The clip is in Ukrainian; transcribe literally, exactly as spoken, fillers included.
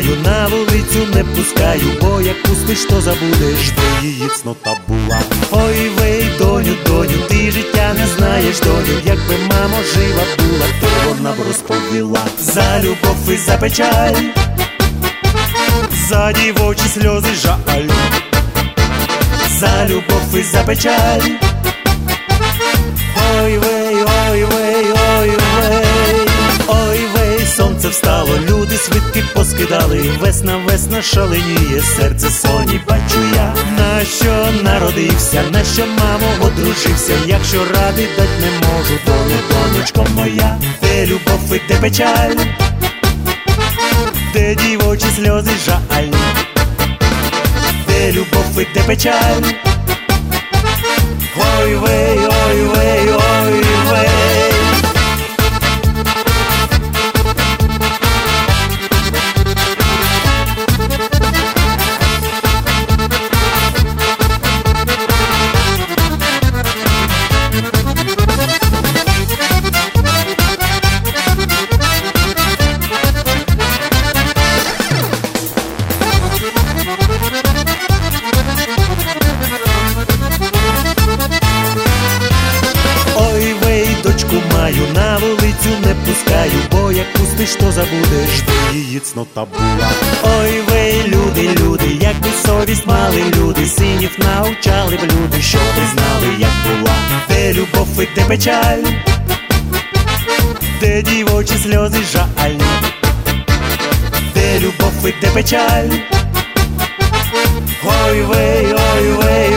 маю, на вулицю не пускаю, бо як пустиш, то забудеш, де її цнота була. Ой вей, доню, доню, ти життя не знаєш, доню, якби мамо жива була, то вона б розповіла за любов і за печаль, за дівочі сльози жаль, за любов і за печаль. Ой вей, ой вей, ой вей, ой вей, сонце встало, люди свитки поскидали, весна, весна шаленіє, серце соні бачу я. На що народився, на що, мамо, одружився, якщо ради дать не можу, то не донечко моя. Де любов і де печаль, де дівочі сльози жаль, де любов і де печаль. Ой вей, ой вей, ой вей. Маю, на вулицю не пускаю, бо як пустиш, то забудеш, де її цнота була. Ой вей, люди, люди, якби совість мали люди, синів навчали б люди, щоб признали, як була. Де любов і де печаль, де дівочі сльози жаль, де любов і де печаль. Ой вей, ой вей,